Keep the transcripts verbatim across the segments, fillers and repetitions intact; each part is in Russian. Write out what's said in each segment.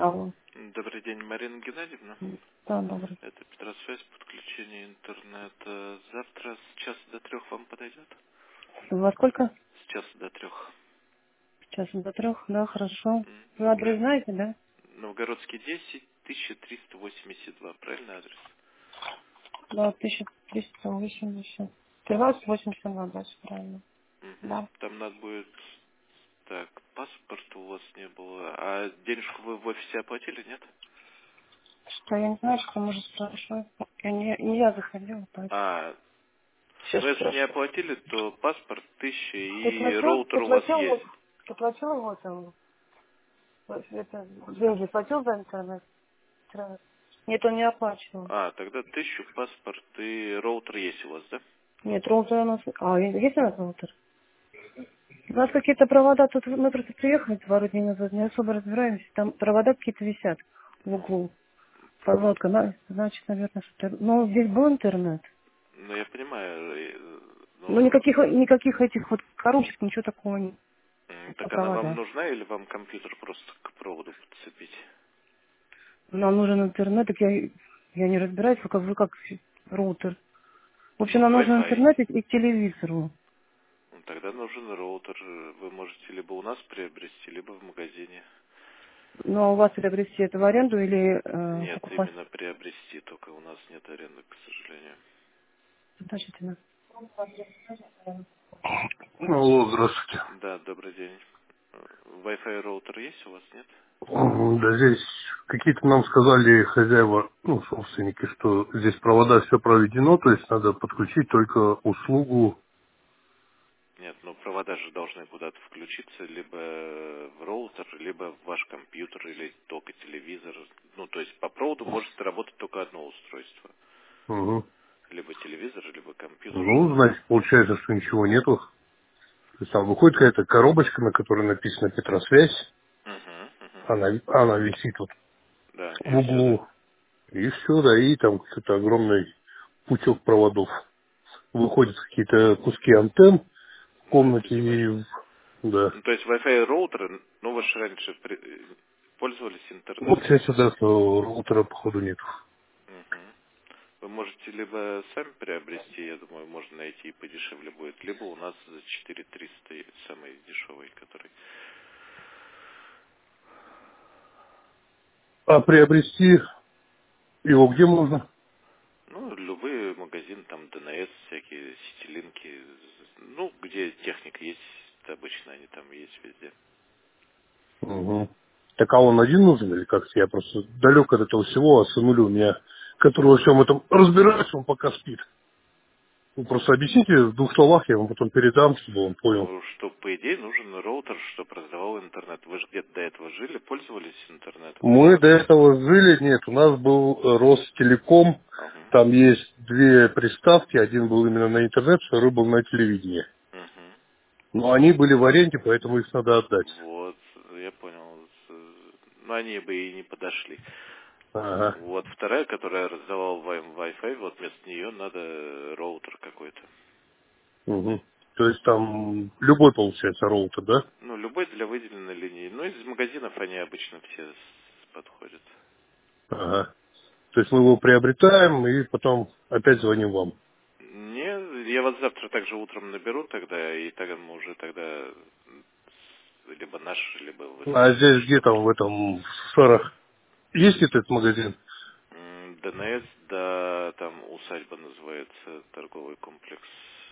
Алло. Добрый день, Марина Геннадьевна. Да, добрый. Это Петросвязь, подключение интернета. Завтра с часа до трех вам подойдет? Во сколько? С часа до трех. С часу до трех, да, хорошо. М, Вы адрес знаете, да? Новгородский десять, тысяча триста восемьдесят два. Правильный адрес? Да, тысяча триста восемьдесят. Тринадцать восемьдесят два, да, всё правильно. Мгм. Да. Там надо будет... Так, паспорт у вас не было. А денежку вы в офисе оплатили, нет? Что, я не знаю, что может спрашивать. Я не, не я заходила, поэтому. А, Сейчас ну если не спрошу. оплатили, то паспорт тысяча Ты и платил? роутер Ты у вас платил есть. вот? Ты платил вот там? Вот это, деньги платил за интернет? Интернет? Нет, он не оплачивал. А, тогда тысячу, паспорт и роутер есть у вас, да? Нет, роутер у нас... А, есть у нас роутер? У нас какие-то провода, тут мы просто приехали пару дней назад, не особо разбираемся, там провода какие-то висят в углу. Провод. Подводка, на- значит, наверное, что-то... Ну, здесь был интернет. Ну, я понимаю, э, Но ну, никаких, никаких этих вот коробочек, ничего такого нет м, по так она вам проводам. нужна или вам компьютер просто к проводу подцепить? Нам нужен интернет, так я, я не разбираюсь, вы как, вы как роутер. В общем, Ну, нам нужен Wi-Fi. интернет и, и к телевизору. Ну, тогда нужен роутер. Вы можете либо у нас приобрести, либо в магазине. Но у вас приобрести это в аренду или э, Нет, покупать? именно приобрести, только у нас нет аренды, к сожалению. Значительно. Алло, здравствуйте. Да, добрый день. Э, Wi-Fi роутер есть у вас, нет? М, Да здесь какие-то нам сказали хозяева, ну, собственники, что здесь провода все проведено, то есть надо подключить только услугу. Нет, ну провода же должны куда-то включиться, либо в роутер, либо в ваш компьютер, или только телевизор. Ну, то есть по проводу может работать только одно устройство. Угу. Либо телевизор, либо компьютер. Ну, значит, получается, что ничего нету. То есть там выходит какая-то коробочка, на которой написано Петросвязь. Угу, угу. Она, она висит вот Да, и в все, да? углу. И все, да, и там какой-то огромный пучок проводов. Выходят какие-то куски антенн в Ну, это комнате не важно. и... Да. Ну, то есть Wi-Fi роутер, ну, вы же раньше при- пользовались Вот интернетом. сейчас сюда, что роутера, походу, нет. Угу. Вы можете либо сами приобрести, я думаю, можно найти и подешевле будет, либо у нас за четыре триста самый дешевый, который... А приобрести его где можно? Ну, любые магазины, там, ди эн эс, всякие сетилинки, ну, где техника есть, обычно они там есть везде. Угу. Так а он один нужен или как-то? Я просто далек от этого всего, а сынуля у меня, который во всем этом разбирается, он пока спит. Вы просто объясните в двух словах, я вам потом передам, чтобы он понял. Ну, что, по идее, нужен роутер, чтобы раздавал интернет. Вы же где-то до этого жили, пользовались интернетом или Мы вас... до этого жили, нет, у нас был э, Ростелеком, Ага. там есть две приставки, один был именно на интернет, второй был на телевидении. Угу. Но они были в аренде, поэтому их надо отдать. Вот, я понял. Ну, они бы и не подошли. Ага. Вот вторая, которая раздавала вам Wi-Fi, вот вместо нее надо роутер какой-то. Угу. То есть там любой получается роутер, да? Ну, любой для выделенной линии. Ну, из магазинов они обычно все с- подходят. Ага. То есть мы его приобретаем и потом опять звоним вам. Не, я вас завтра также утром наберу тогда, и тогда мы уже тогда м, с- либо наш, либо вы А скажете, здесь где что там в нужно. этом в Сарах есть этот магазин? М, ди эн эс, да, там усадьба называется, торговый комплекс.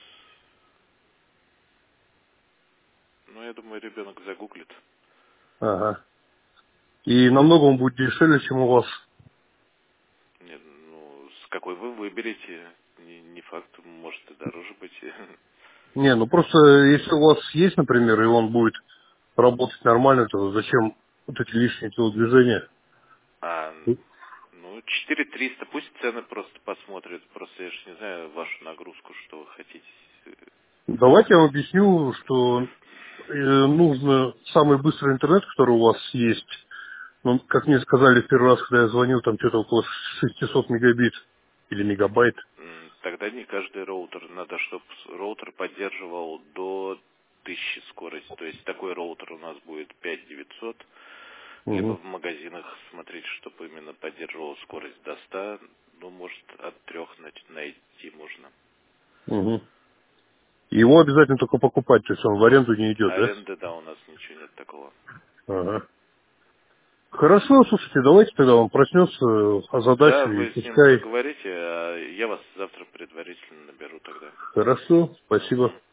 Ну, я думаю, ребенок загуглит. Ага. И намного он будет дешевле, чем у вас. Нет, ну, с какой вы выберете, не, не факт, может и дороже быть. Не, ну просто если у вас есть, например, и он будет работать нормально, то зачем вот эти лишние телодвижения? А, ну, четыре триста, пусть цены просто посмотрят, просто я же не знаю вашу нагрузку, что вы хотите. Давайте я вам объясню, что э, нужно самый быстрый интернет, который у вас есть. Ну, как мне сказали в первый раз, когда я звонил, там что-то около шестьсот мегабит или мегабайт. М, Тогда не каждый роутер, надо, чтобы роутер поддерживал до тысячи скорость, то есть такой роутер у нас будет пять девятьсот, Либо Угу. в магазинах смотреть, чтобы именно поддерживала скорость до ста, ну, может, от трех найти можно. Угу. Его обязательно только покупать, то есть он в аренду не идет, да? Аренды, да, у нас ничего нет такого. Ага. Хорошо, слушайте, давайте тогда он проснется, Да, озадачу и вы с ним пускай. поговорите, а я вас завтра предварительно наберу тогда. Хорошо, спасибо. Мгм.